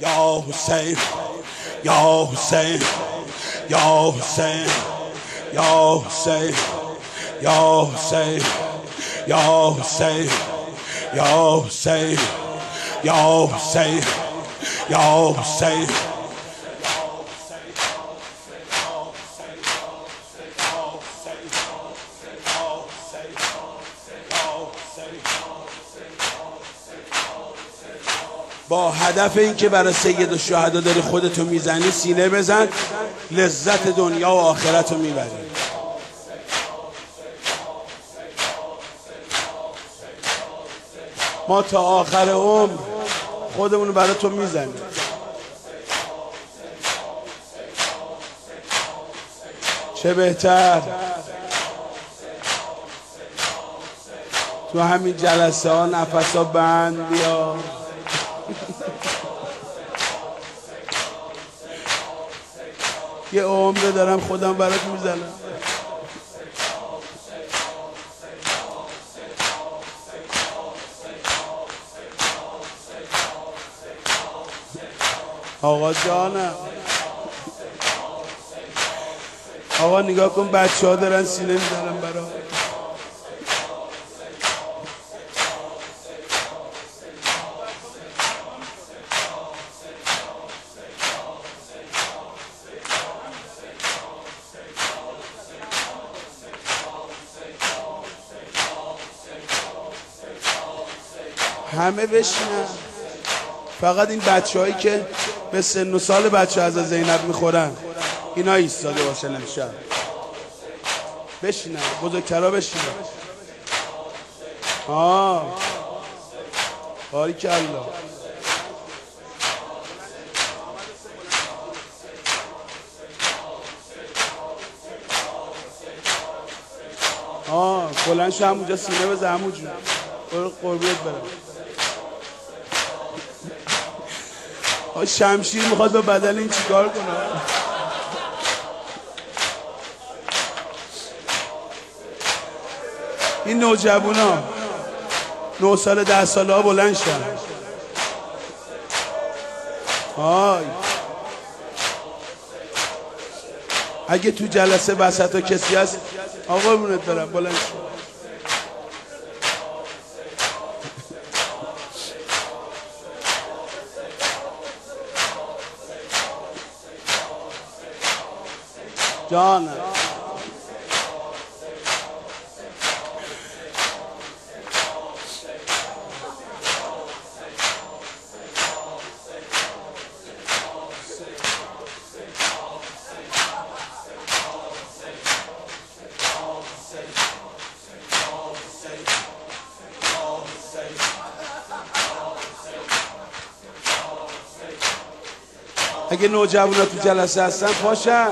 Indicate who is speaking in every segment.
Speaker 1: یا حسین یا حسین یا حسین یا حسین یا حسین یا حسین یا حسین یا حسین یا حسین با هدف این که برای سید الشهدا داری خودتو میزنی سینه بزن، لذت دنیا و آخرت رو میبری. ما تا آخر عمر خودمونو برای تو میزنیم. چه بهتر تو همین جلسه ها نفس ها بند بیا. یه عمره دارم خودم برات میزنم. آقا جانم، آقا نگاه کن بچه ها دارن سینه میزنن برا. همه بشینن، فقط این بچه هایی که به سن و سال بچه از زینب میخورن اینا ایستاده باشن امشب. بشینن، بزرگترها بشینن. باریکالله. بلند شو همونجا سینه بزن همونجا. برو قربونت برم. شمشیر میخواد به بدن این چیکار کنه؟ این نوجوونا 9 سال 10 ساله ها بلند شن. اگه تو جلسه وسط ها کسی هست آقا بونت برم بلند شن. جانم اگه نوجوانا تو جلسه هستن پاشن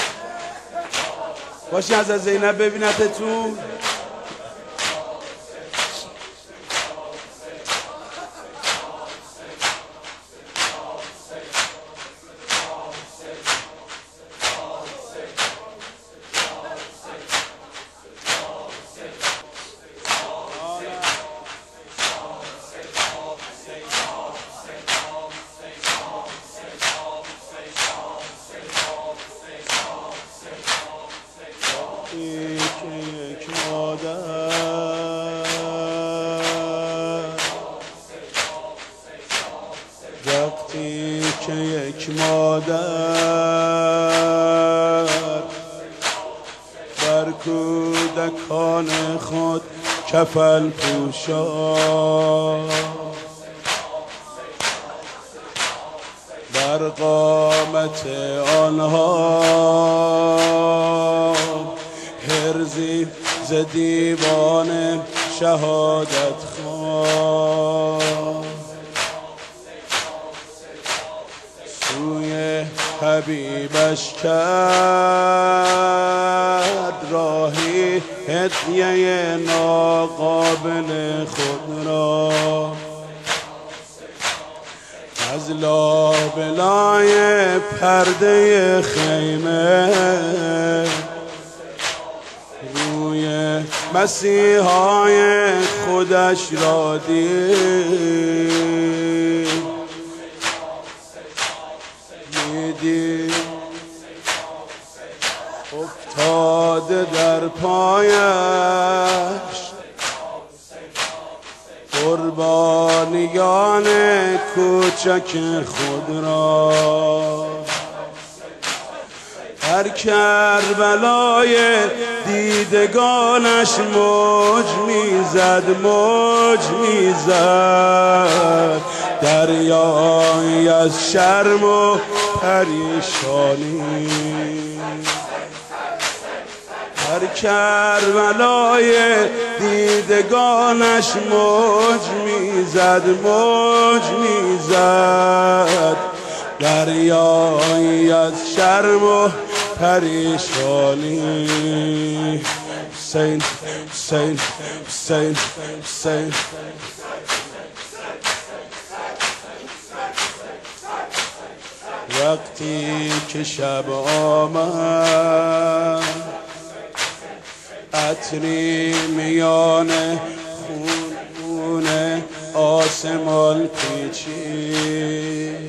Speaker 1: از زینب ببینتتون. وقتی که یک مادر بر کودکان خود کفل پوشان بر قامت آنها هرزی ز دیوان شهادت خوان سوی حبیبش کرد راهی هدیه ناقابل خود را از لابلای پرده خیمه روی مسیحای خودش را دید دیدی افتاده در پایش قربانیان کوچک خود را. در کربلای دیدگانش موج میزد دریایی از شرم و پریشانی. در کربلای دیدگانش موج میزد دریایی از شرم و پریشانی. حسین حسین حسین حسین وقتی که شب آمد عطری میان خون آسمان پیچید.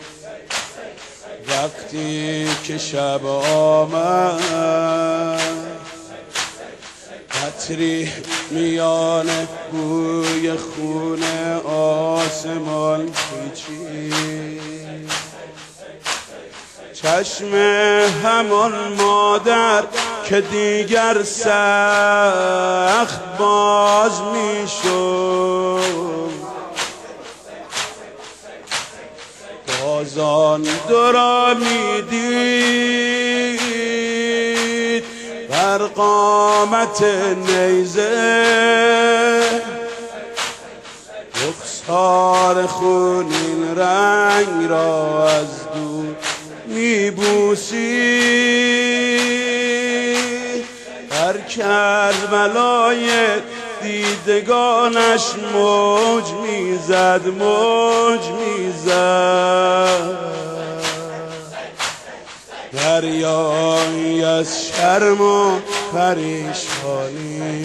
Speaker 1: وقتی که شب آمد عطری میان بوی خون آسمان پیچید. چشم همان مادر که دیگر سخت باز میشد بازان دو را میدید بر قامت نیزه رخسار خونین رنگ را از دور میبوسید. در کربلای دیدگانش موج میزد دریایی از شرم و پریشانی.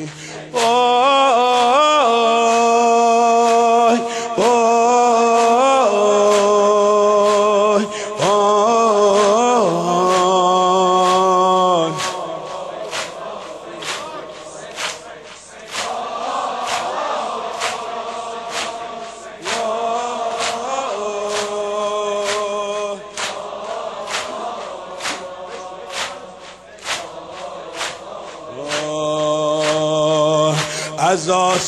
Speaker 1: از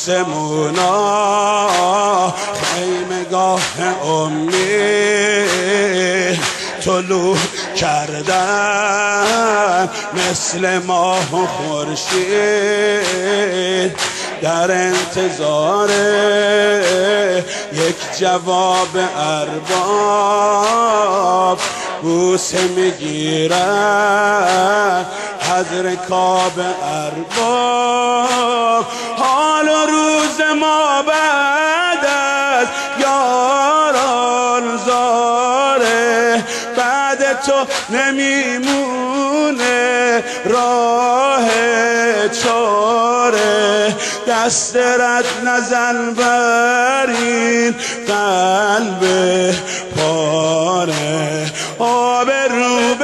Speaker 1: آسمونا خیمگاه امید طلوع کردن مثل ماه و خورشید در انتظار یک جواب ارباب بوسه میگیرن از رکاب ارباب. حال و روز ما بعد از یاران زاره بعد تو نمیمونه راه چاره. دست رد نزن بر این قلب پاره آب رو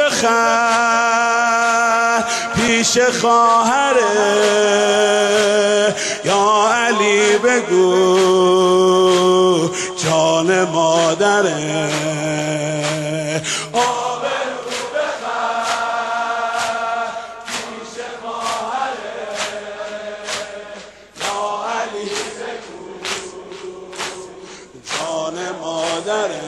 Speaker 1: بخر پیش خواهره یا علی بگو جان مادره آب رو بخر پیش خواهره یا علی بگو جان مادره.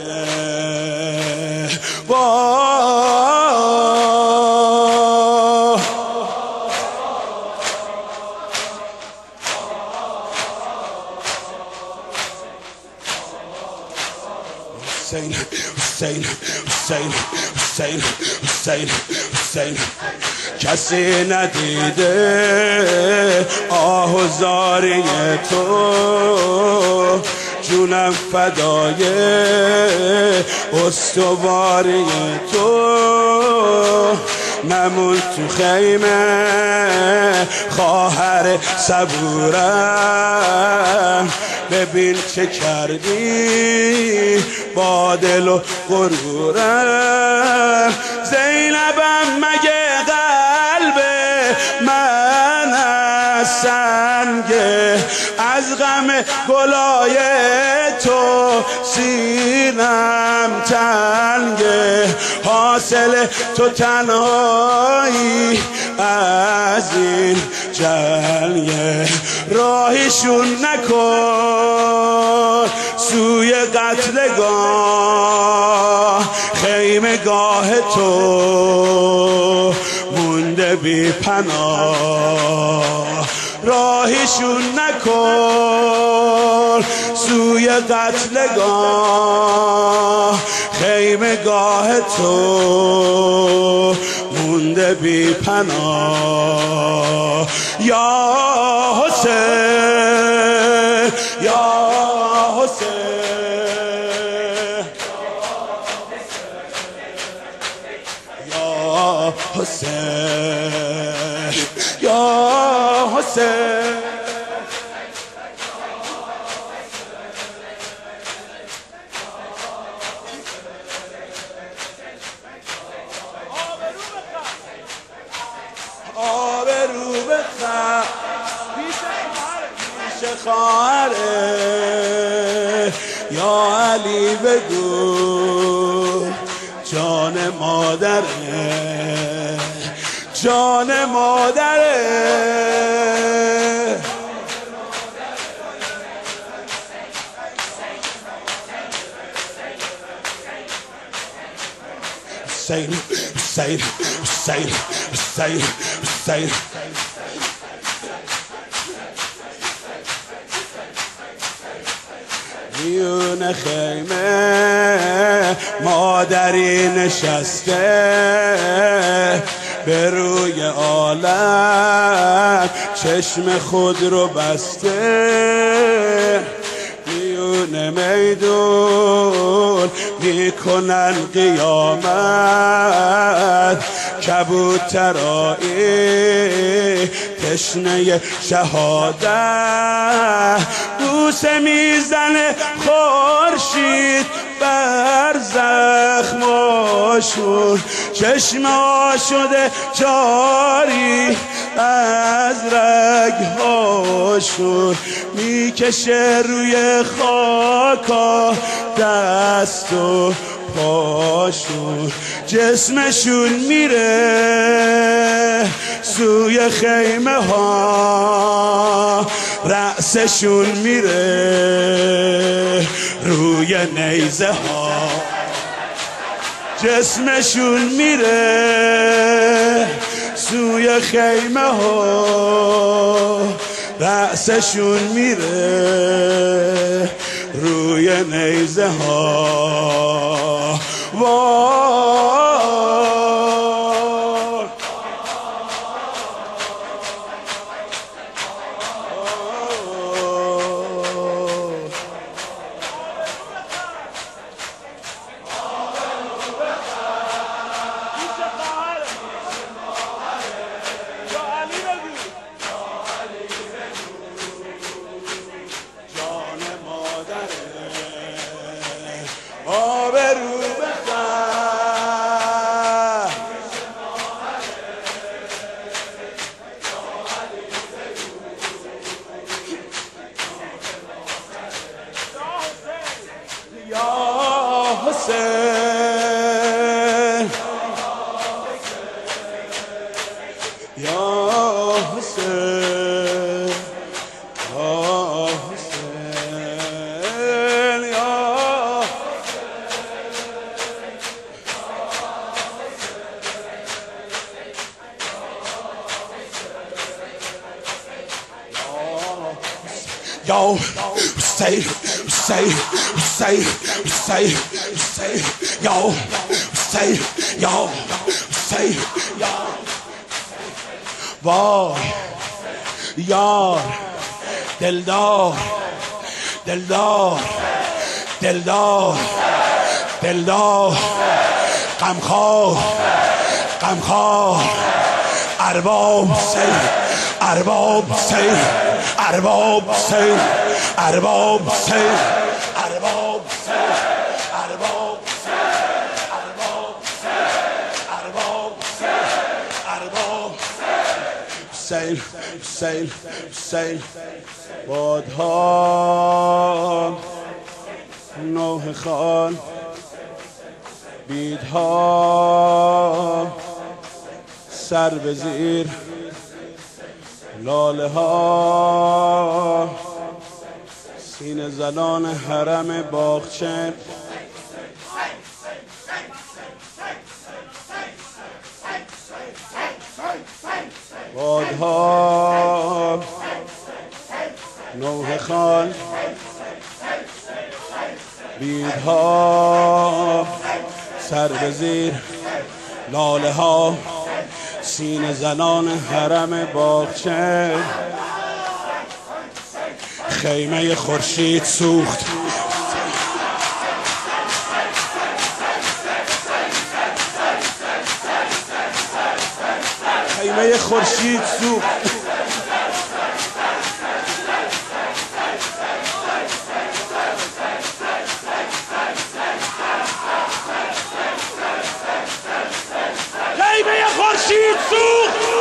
Speaker 1: حسین حسین حسین حسین حسین حسین کسی ندیده آه و زاری تو جونم فدای استواری تو. نمون تو خیمه خواهر صبورم ببین چه کردی با دل و غرورم. زینبم مگه قلب من از سنگه، از غم گلای تو سینم تنگه. حاصل تو تنهایی از این جنگه. راهشون نکن سوی قتلگاه، خیمگاه تو مونده بی پناه. راهشون نکن سوی قتلگاه، خیمگاه تو مونده بی پناه. یا حسین یا حسین یا حسین یا حسین. آبرو بخواه پیش خواهره، یا علی بگو جان مادره، جان مادره. حسین حسین حسین حسین حسین. میون خیمه مادری نشسته، به روی عالم چشم خود رو بسته. میون میدون میکنن قیامت، کبوترایی تشنه شهادت. بوسه میزنه خورشید بر زخماشون، چشما شده جاری از رگهاشون. میکشه روی خاکا دست و پاشون، جسمشون میره سوی خیمه ها، رأسشون میره روی نیزه ها. جسمشون میره سوی خیمه ها، رأسشون میره روی نیزه ها. آبرو بخواه یا حسین یا حسین یا حسین یا Yo, say, yo, say, yo. وای یار دلدار دلدار دلدار دلدار غمخوار غمخوار ارباب سیل ارباب سیل ارباب سیل ارباب حسین ارباب حسین ارباب ارباب ارباب ارباب حسین حسین حسین بادها نوح خان بیدها سر به زیر لاله ها سینه زنان حرم باغچه بادها نوح خان بیدها سر به زیر لاله ها سینه زنان حرم باغچه خیمه خورشید سوخت خیمه خورشید سوخت خیمه خورشید سوخت